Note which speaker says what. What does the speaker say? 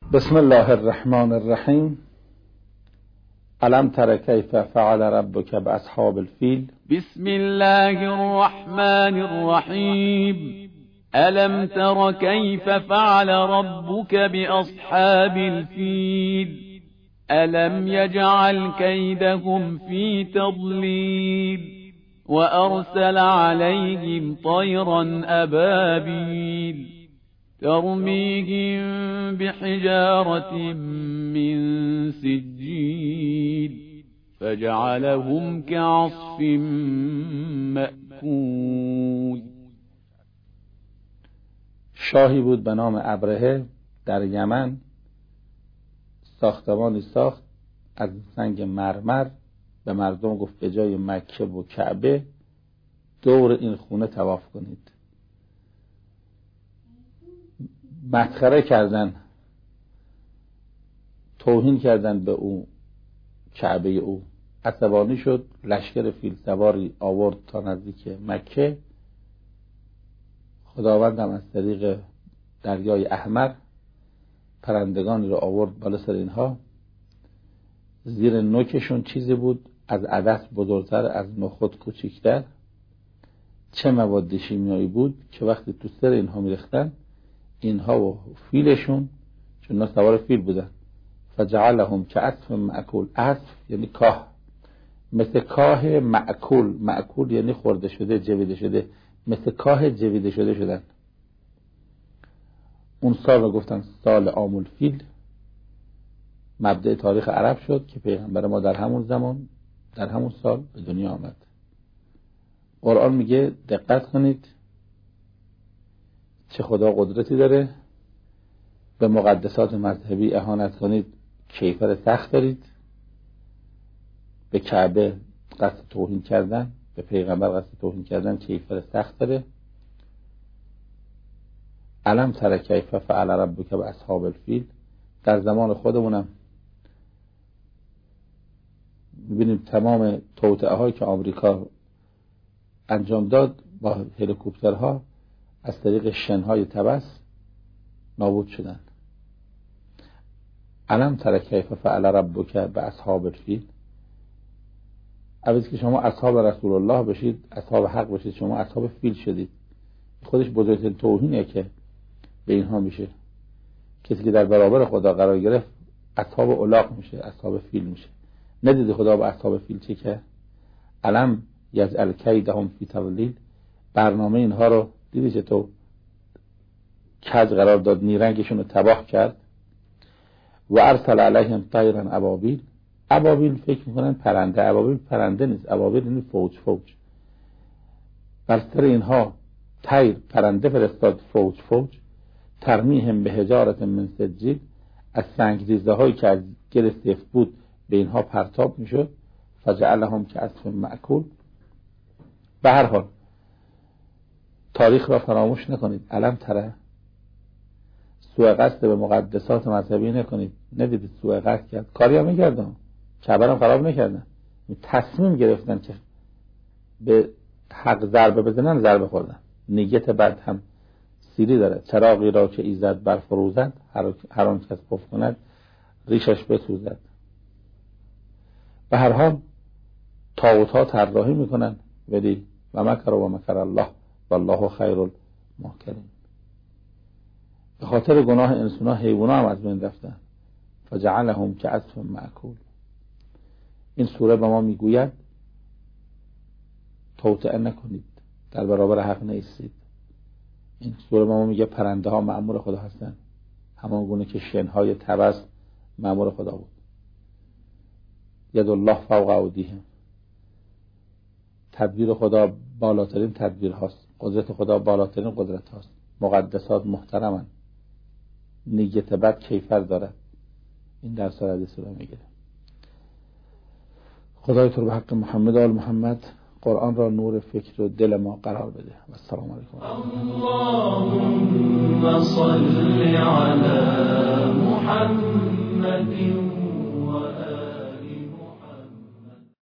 Speaker 1: بسم الله الرحمن الرحیم. الم تر کیف فعل ربک باصحاب الفیل.
Speaker 2: بسم الله الرحمن الرحیم. الم تر کیف فعل ربک باصحاب الفیل. الم یجعل کیدهم فی تضلیل وارسل علیهم طیرا ابابیل ترمیهم بحجارة من سجیل فجعلهم كعصف مأکول.
Speaker 1: شاهی بود به نام ابرهه در یمن، ساختمانی ساخت از سنگ مرمر، به مردم گفت به جای مکه و کعبه دور این خونه طواف کنید. مسخره کردن، توهین کردن به او کعبه او. عصبانی شد، لشکر فیل سواری آورد تا نزدیک مکه. خداوندم از طریق دریای احمر پرندگانی رو آورد بالا سر اینها. زیر نوکشون چیزی بود از عدس بزرگتر، از نخود کوچکتر. چه مواد شیمیایی بود که وقتی تو سر اینها میریختن، اینها و فیلشون، چون اینا سوار فیل بودن، فجعلهم كعصف مأکول. عصف یعنی کاه، مثل کاه مأکول. مأکول یعنی خورده شده، جویده شده، مثل کاه جویده شده شدن. اون سال رو گفتن سال عام الفیل. مبدأ تاریخ عرب شد که پیغمبر ما در همون زمان، در همون سال به دنیا آمد. قرآن میگه دقت کنید چه خدا قدرتی داره. به مقدسات مذهبی اهانت کنید، کیفر سخت دارید. به کعبه قصد توهین کردن، به پیغمبر قصد توهین کردن، کیفر سخت داره. الم تر کیف فعل ربک باصحاب الفیل. در زمان خودمونم می‌بینیم تمام توطئه هایی که آمریکا انجام داد با هلیکوپترها از طریق شنهای تبس نابود شدن. الم تر کیف فعل ربک باصحاب الفیل. اولی که شما اصحاب رسول الله بشید، اصحاب حق بشید، شما اصحاب فیل شدید. خودش بزرگترین توهینه که به اینها میشه. کسی که در برابر خدا قرار گرفت اصحاب الاغ میشه، اصحاب فیل میشه. ندیدی خدا با اصحاب فیل چه کرد؟ الم یجعل کیدهم فی تضلیل. برنامه اینها رو دیدی چطور کج قرار داد، نیرنگشون رو تباه کرد. و ارسل علیهم طیرا ابابیل. ابابیل فکر میکنن پرنده، ابابیل پرنده نیست، ابابیل یعنی فوج فوج. بر سر اینها طیر پرنده فرستاد، فوج فوج. ترمیهم به حجارة من سجیل. از سنگریزه هایی که از گل سفت بود به اینها پرتاب میشد. فجعلهم كعصف مأکول. به هر حال تاریخ را فراموش نکنید. الم تره، سوء قصد به مقدسات مذهبی نکنید. ندیدید سوء قصد کرد؟ کاری هم میکردن، کعبه هم خراب نکردن، تصمیم گرفتن که به حق ضربه بزنن، ضربه خوردن. نیت بد هم سیری داره. چراغی را که ایزد برفروزد، هر آن کس پف کند ریشش بسوزد. به هر حال طاغوت‌ها طراحی میکنن، ولی و مکر و مکر الله والله خیر الماکرین. به خاطر گناه انسان‌ها حیوانات هم از بین رفتن. فجعلهم كعصف مأکول. این سوره به ما میگوید توطئه نکنید، در برابر حق نیستید. این سوره به ما میگه پرنده ها مأمور خدا هستن، همان گونه که شنهای تبس مأمور خدا بود. ید الله فوق ایدیهم. تدبیر خدا بالاترین تدبیر هاست، قدرت خدا بالاترین قدرت هاست. مقدسات محترمن، نیت بد کیفر داره. این در سوره حدیث رو میگه. خدای تو به حق محمد و آل محمد قرآن را نور فکر و دل ما قرار بده. و السلام علیکم.
Speaker 3: اللهم صل علی محمد